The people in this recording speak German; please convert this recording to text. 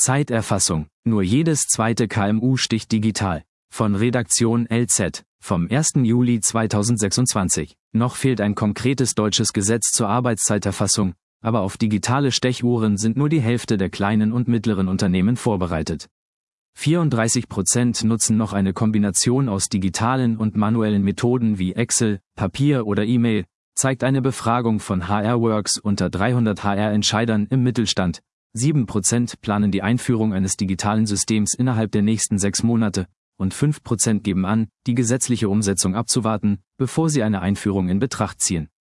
Zeiterfassung. Nur jedes zweite KMU sticht digital. Von Redaktion LZ, vom 1. Juli 2026. Noch fehlt ein konkretes deutsches Gesetz zur Arbeitszeiterfassung, aber auf digitale Stechuhren sind nur die Hälfte der kleinen und mittleren Unternehmen vorbereitet. 34% nutzen noch eine Kombination aus digitalen und manuellen Methoden wie Excel, Papier oder E-Mail, zeigt eine Befragung von HRWorks unter 300 HR-Entscheidern im Mittelstand. 7% planen die Einführung eines digitalen Systems innerhalb der nächsten 6 Monate und 5% geben an, die gesetzliche Umsetzung abzuwarten, bevor sie eine Einführung in Betracht ziehen.